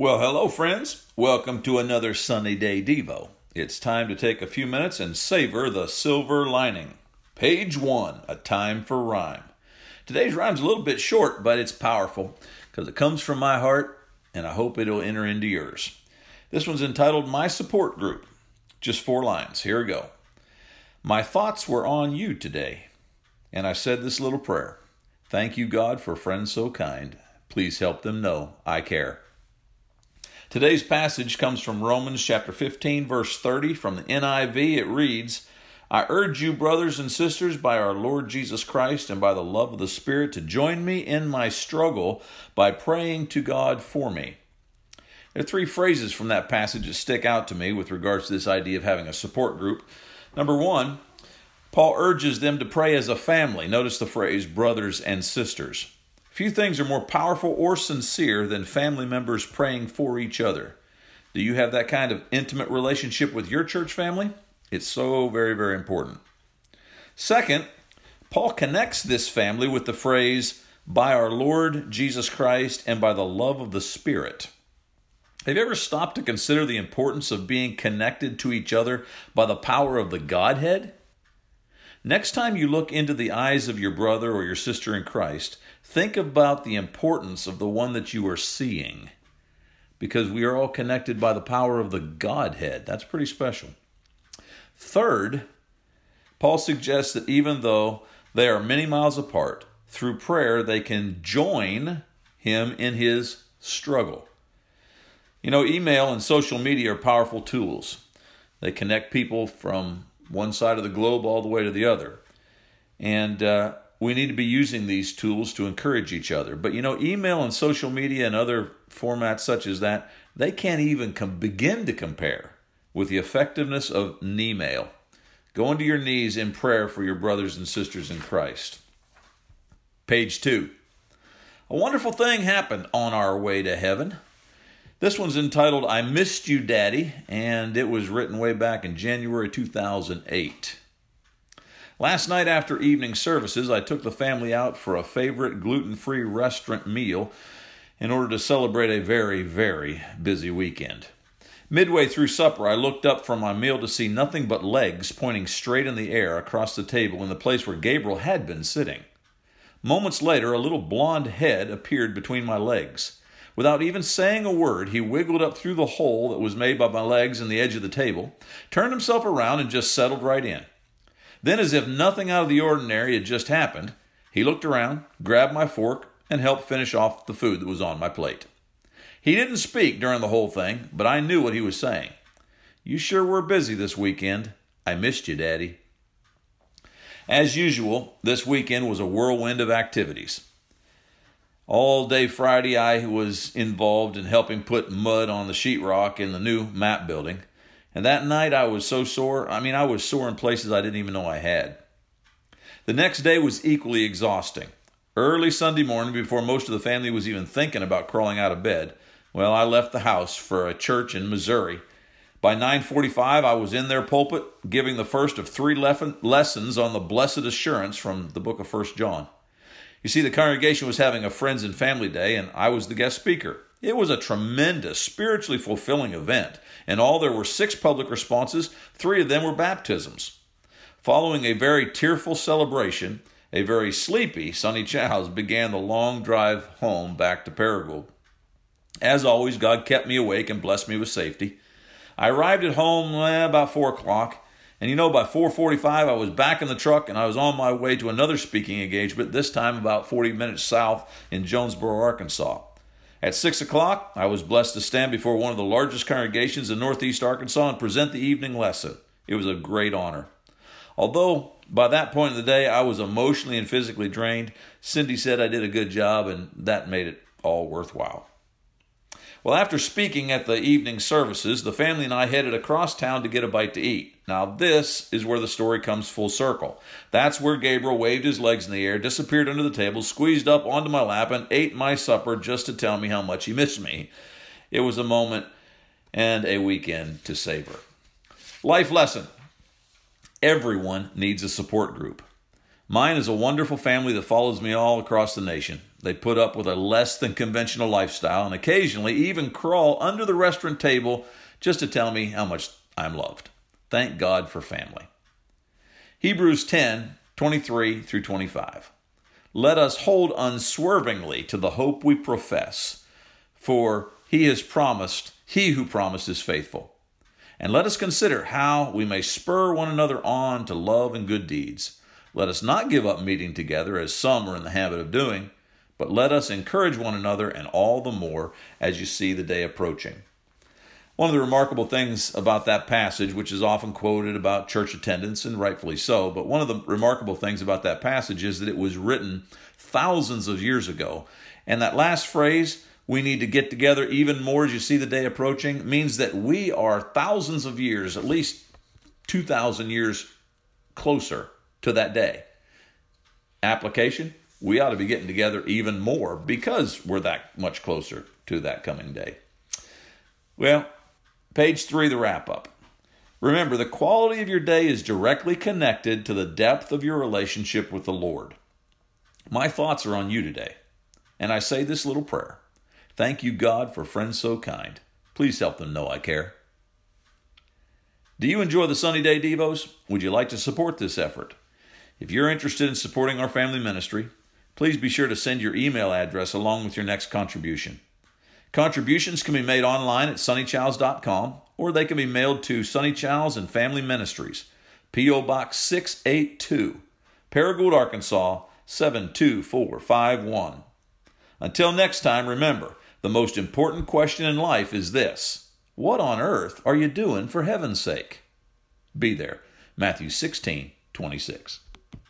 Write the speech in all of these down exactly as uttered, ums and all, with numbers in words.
Well, hello, friends. Welcome to another Sunny Day Devo. It's time to take a few minutes and savor the silver lining. Page one, A Time for Rhyme. Today's rhyme's a little bit short, but it's powerful because it comes from my heart, and I hope it'll enter into yours. This one's entitled My Support Group. Just four lines. Here we go. My thoughts were on you today, and I said this little prayer. Thank you, God, for friends so kind. Please help them know I care. Today's passage comes from Romans chapter fifteen, verse thirty. From the N I V, it reads, I urge you, brothers and sisters, by our Lord Jesus Christ and by the love of the Spirit, to join me in my struggle by praying to God for me. There are three phrases from that passage that stick out to me with regards to this idea of having a support group. Number one, Paul urges them to pray as a family. Notice the phrase, brothers and sisters. Few things are more powerful or sincere than family members praying for each other. Do you have that kind of intimate relationship with your church family? It's so very, very important. Second, Paul connects this family with the phrase, by our Lord Jesus Christ and by the love of the Spirit. Have you ever stopped to consider the importance of being connected to each other by the power of the Godhead? Next time you look into the eyes of your brother or your sister in Christ, think about the importance of the one that you are seeing, because we are all connected by the power of the Godhead. That's pretty special. Third, Paul suggests that even though they are many miles apart, through prayer they can join him in his struggle. You know, email and social media are powerful tools. They connect people from one side of the globe all the way to the other. And uh, we need to be using these tools to encourage each other. But you know, email and social media and other formats such as that, they can't even com- begin to compare with the effectiveness of an email. Go into your knees in prayer for your brothers and sisters in Christ. Page two. A wonderful thing happened on our way to heaven. This one's entitled, I Missed You, Daddy, and it was written way back in January two thousand eight. Last night after evening services, I took the family out for a favorite gluten-free restaurant meal in order to celebrate a very, very busy weekend. Midway through supper, I looked up from my meal to see nothing but legs pointing straight in the air across the table in the place where Gabriel had been sitting. Moments later, a little blonde head appeared between my legs. Without even saying a word, he wiggled up through the hole that was made by my legs and the edge of the table, turned himself around, and just settled right in. Then, as if nothing out of the ordinary had just happened, he looked around, grabbed my fork, and helped finish off the food that was on my plate. He didn't speak during the whole thing, but I knew what he was saying. You sure were busy this weekend. I missed you, Daddy. As usual, this weekend was a whirlwind of activities. All day Friday, I was involved in helping put mud on the sheetrock in the new map building. And that night, I was so sore. I mean, I was sore in places I didn't even know I had. The next day was equally exhausting. Early Sunday morning, before most of the family was even thinking about crawling out of bed, well, I left the house for a church in Missouri. By nine forty-five, I was in their pulpit, giving the first of three lef- lessons on the blessed assurance from the book of First John. You see, the congregation was having a friends and family day, and I was the guest speaker. It was a tremendous, spiritually fulfilling event. In all, there were six public responses. Three of them were baptisms. Following a very tearful celebration, a very sleepy Sonny Childs began the long drive home back to Paragould. As always, God kept me awake and blessed me with safety. I arrived at home eh, about four o'clock. And you know, by four forty-five, I was back in the truck and I was on my way to another speaking engagement, this time about forty minutes south in Jonesboro, Arkansas. At six o'clock, I was blessed to stand before one of the largest congregations in Northeast Arkansas and present the evening lesson. It was a great honor. Although, by that point in the day, I was emotionally and physically drained, Cindy said I did a good job, and that made it all worthwhile. Well, after speaking at the evening services, the family and I headed across town to get a bite to eat. Now, this is where the story comes full circle. That's where Gabriel waved his legs in the air, disappeared under the table, squeezed up onto my lap, and ate my supper just to tell me how much he missed me. It was a moment and a weekend to savor. Life lesson. Everyone needs a support group. Mine is a wonderful family that follows me all across the nation. They put up with a less than conventional lifestyle and occasionally even crawl under the restaurant table just to tell me how much I'm loved. Thank God for family. Hebrews ten, twenty-three through twenty-five. Let us hold unswervingly to the hope we profess, for he has promised, he who promised is faithful. And let us consider how we may spur one another on to love and good deeds. Let us not give up meeting together as some are in the habit of doing, but let us encourage one another, and all the more as you see the day approaching. One of the remarkable things about that passage, which is often quoted about church attendance, and rightfully so, but one of the remarkable things about that passage is that it was written thousands of years ago. And that last phrase, we need to get together even more as you see the day approaching, means that we are thousands of years, at least two thousand years closer to that day. Application, we ought to be getting together even more because we're that much closer to that coming day. Well, page three, the wrap-up. Remember, the quality of your day is directly connected to the depth of your relationship with the Lord. My thoughts are on you today, and I say this little prayer. Thank you, God, for friends so kind. Please help them know I care. Do you enjoy the Sunny Day Devos? Would you like to support this effort? If you're interested in supporting our family ministry, please be sure to send your email address along with your next contribution. Contributions can be made online at sunny childs dot com, or they can be mailed to Sunny Childs and Family Ministries, P O Box six eighty-two, Paragould, Arkansas, seven two four five one. Until next time, remember, the most important question in life is this: what on earth are you doing for heaven's sake? Be there. Matthew sixteen twenty-six.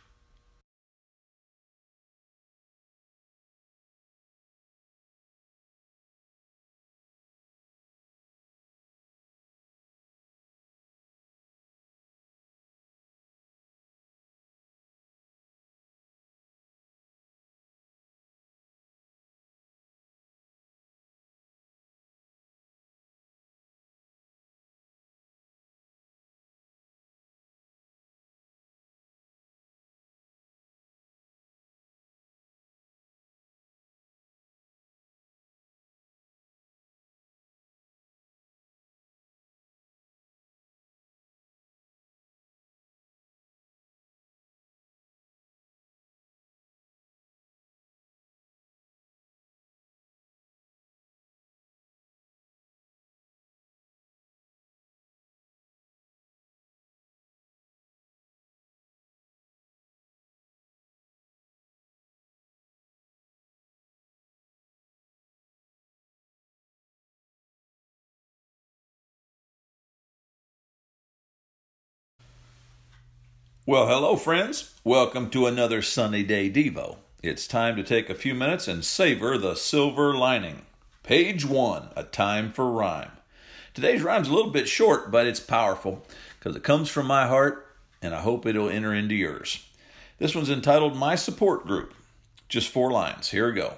Well, hello, friends. Welcome to another Sunny Day Devo. It's time to take a few minutes and savor the silver lining. Page one, a time for rhyme. Today's rhyme's a little bit short, but it's powerful because it comes from my heart, and I hope it'll enter into yours. This one's entitled My Support Group. Just four lines. Here we go.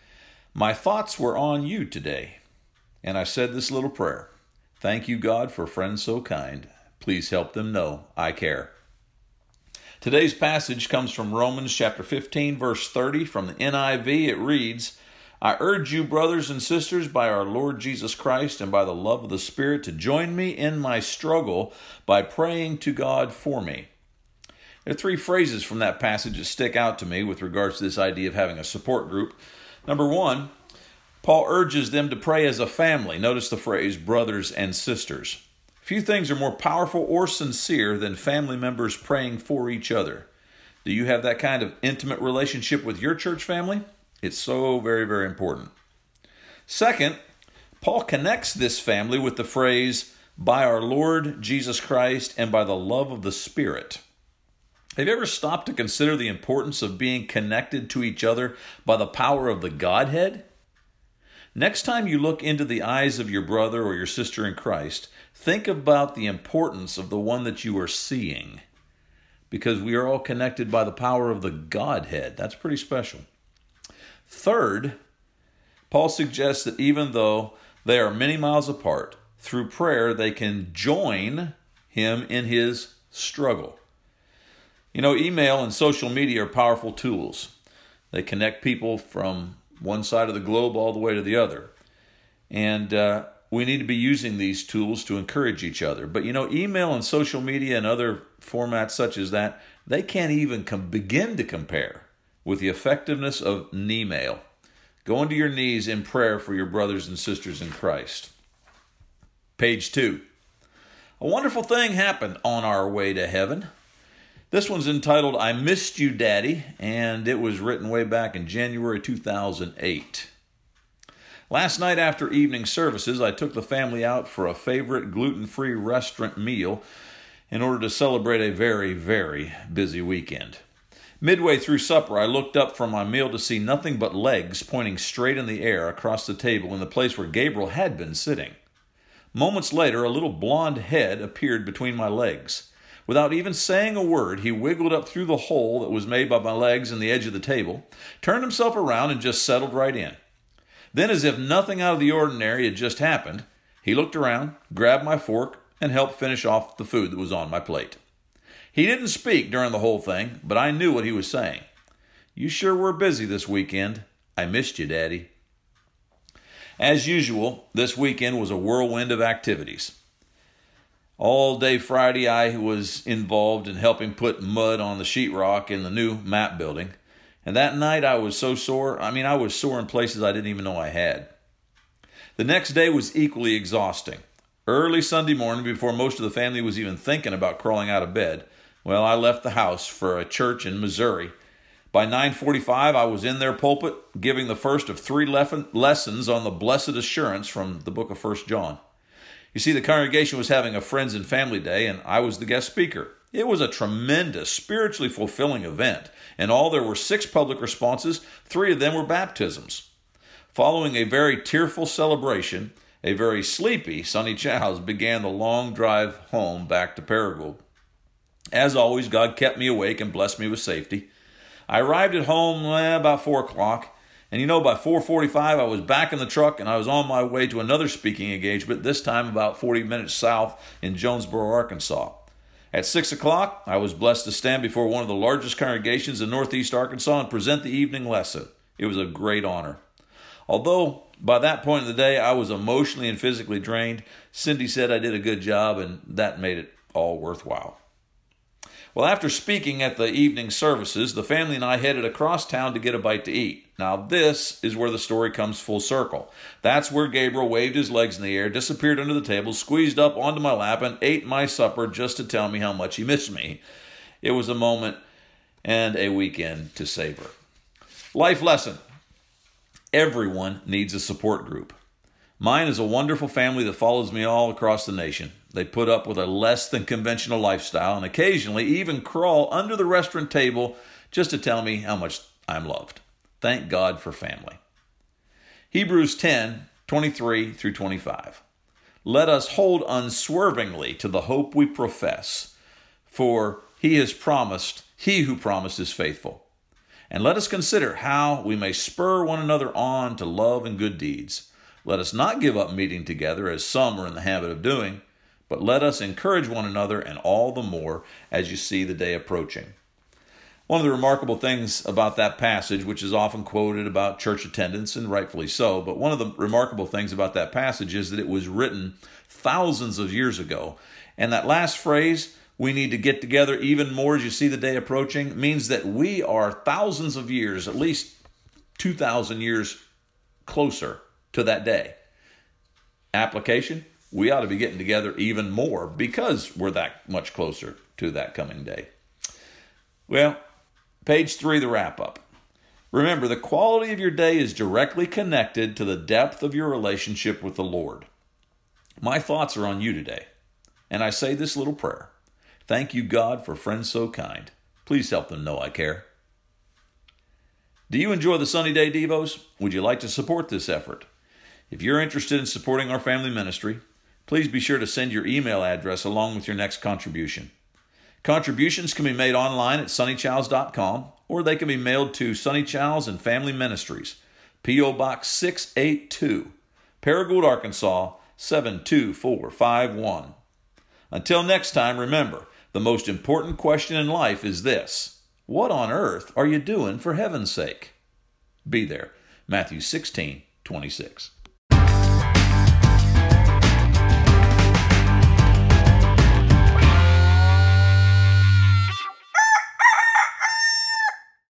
My thoughts were on you today, and I said this little prayer. Thank you, God, for friends so kind. Please help them know I care. Today's passage comes from Romans chapter fifteen, verse thirty. From the N I V, it reads, I urge you, brothers and sisters, by our Lord Jesus Christ and by the love of the Spirit, to join me in my struggle by praying to God for me. There are three phrases from that passage that stick out to me with regards to this idea of having a support group. Number one, Paul urges them to pray as a family. Notice the phrase, brothers and sisters. Few things are more powerful or sincere than family members praying for each other. Do you have that kind of intimate relationship with your church family? It's so very, very important. Second, Paul connects this family with the phrase, by our Lord Jesus Christ and by the love of the Spirit. Have you ever stopped to consider the importance of being connected to each other by the power of the Godhead? Next time you look into the eyes of your brother or your sister in Christ, think about the importance of the one that you are seeing, because we are all connected by the power of the Godhead. That's pretty special. Third, Paul suggests that even though they are many miles apart, through prayer they can join him in his struggle. You know, email and social media are powerful tools. They connect people from one side of the globe all the way to the other. And uh, we need to be using these tools to encourage each other. But you know, email and social media and other formats such as that, they can't even com- begin to compare with the effectiveness of an email. Go onto your knees in prayer for your brothers and sisters in Christ. Page two. A wonderful thing happened on our way to heaven. This one's entitled, I Missed You, Daddy, and it was written way back in January two thousand eight. Last night after evening services, I took the family out for a favorite gluten-free restaurant meal in order to celebrate a very, very busy weekend. Midway through supper, I looked up from my meal to see nothing but legs pointing straight in the air across the table in the place where Gabriel had been sitting. Moments later, a little blonde head appeared between my legs. Without even saying a word, he wiggled up through the hole that was made by my legs and the edge of the table, turned himself around, and just settled right in. Then, as if nothing out of the ordinary had just happened, he looked around, grabbed my fork, and helped finish off the food that was on my plate. He didn't speak during the whole thing, but I knew what he was saying. You sure were busy this weekend. I missed you, Daddy. As usual, this weekend was a whirlwind of activities. All day Friday, I was involved in helping put mud on the sheetrock in the new map building. And that night, I was so sore. I mean, I was sore in places I didn't even know I had. The next day was equally exhausting. Early Sunday morning, before most of the family was even thinking about crawling out of bed, well, I left the house for a church in Missouri. By nine forty-five, I was in their pulpit, giving the first of three lef- lessons on the blessed assurance from the book of First John. You see, the congregation was having a friends and family day, and I was the guest speaker. It was a tremendous, spiritually fulfilling event. In all, there were six public responses. Three of them were baptisms. Following a very tearful celebration, a very sleepy Sonny Childs began the long drive home back to Paragould. As always, God kept me awake and blessed me with safety. I arrived at home eh, about four o'clock. And you know, by four forty-five, I was back in the truck and I was on my way to another speaking engagement, this time about forty minutes south in Jonesboro, Arkansas. At six o'clock, I was blessed to stand before one of the largest congregations in Northeast Arkansas and present the evening lesson. It was a great honor. Although, by that point in the day, I was emotionally and physically drained, Cindy said I did a good job, and that made it all worthwhile. Well, after speaking at the evening services, the family and I headed across town to get a bite to eat. Now, this is where the story comes full circle. That's where Gabriel waved his legs in the air, disappeared under the table, squeezed up onto my lap, and ate my supper just to tell me how much he missed me. It was a moment and a weekend to savor. Life lesson. Everyone needs a support group. Mine is a wonderful family that follows me all across the nation. They put up with a less than conventional lifestyle and occasionally even crawl under the restaurant table just to tell me how much I'm loved. Thank God for family. Hebrews ten, twenty-three through twenty-five. Let us hold unswervingly to the hope we profess, for he has promised, he who promised is faithful. And let us consider how we may spur one another on to love and good deeds. Let us not give up meeting together as some are in the habit of doing, but let us encourage one another, and all the more as you see the day approaching. One of the remarkable things about that passage, which is often quoted about church attendance, and rightfully so, but one of the remarkable things about that passage is that it was written thousands of years ago. And that last phrase, we need to get together even more as you see the day approaching, means that we are thousands of years, at least two thousand years closer to that day. Application? We ought to be getting together even more because we're that much closer to that coming day. Well, page three, the wrap-up. Remember, the quality of your day is directly connected to the depth of your relationship with the Lord. My thoughts are on you today, and I say this little prayer. Thank you, God, for friends so kind. Please help them know I care. Do you enjoy the Sunny Day Devos? Would you like to support this effort? If you're interested in supporting our family ministry, please be sure to send your email address along with your next contribution. Contributions can be made online at sunny childs dot com, or they can be mailed to Sonny Childs and Family Ministries, P O Box six eighty-two, Paragould, Arkansas, seven two four five one. Until next time, remember, The most important question in life is this: what on earth are you doing for heaven's sake? Be there. Matthew sixteen twenty-six.